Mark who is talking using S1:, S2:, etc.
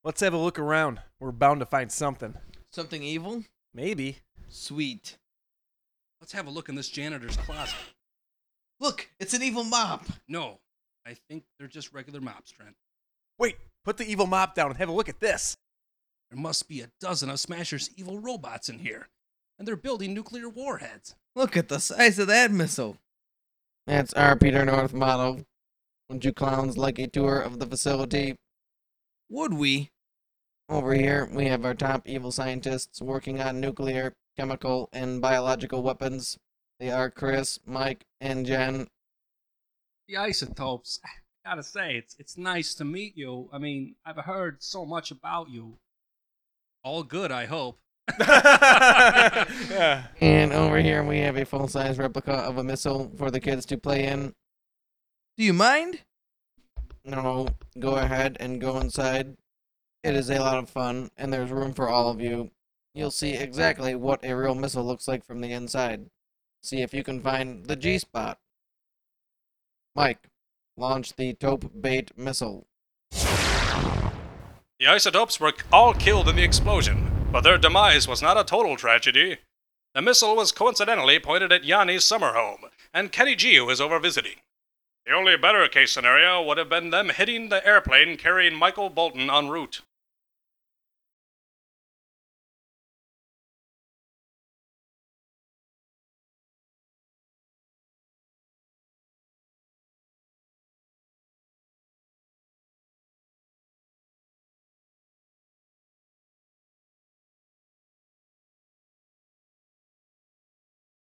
S1: Let's have a look around. We're bound to find something.
S2: Something evil?
S1: Maybe.
S2: Sweet.
S3: Let's have a look in this janitor's closet.
S2: Look, it's an evil mop.
S3: No, I think they're just regular mops, Trent.
S1: Wait, put the evil mop down and have a look at this.
S3: There must be a dozen of Smasher's evil robots in here, and they're building nuclear warheads.
S2: Look at the size of that missile.
S4: That's our Peter North motto. Would you clowns like a tour of the facility?
S2: Would we?
S4: Over here, we have our top evil scientists working on nuclear, chemical, and biological weapons. They are Chris, Mike, and Jen.
S3: The isotopes. I gotta say, it's nice to meet you. I mean, I've heard so much about you. All good, I hope.
S1: Yeah.
S4: And over here, we have a full-size replica of a missile for the kids to play in.
S2: Do you mind?
S4: No, go ahead and go inside. It is a lot of fun, and there's room for all of you. You'll see exactly what a real missile looks like from the inside. See if you can find the G-spot. Mike, launch the Taupe Bait missile.
S5: The isotopes were all killed in the explosion, but their demise was not a total tragedy. The missile was coincidentally pointed at Yanni's summer home, and Kenny G was over visiting. The only better case scenario would have been them hitting the airplane carrying Michael Bolton en route.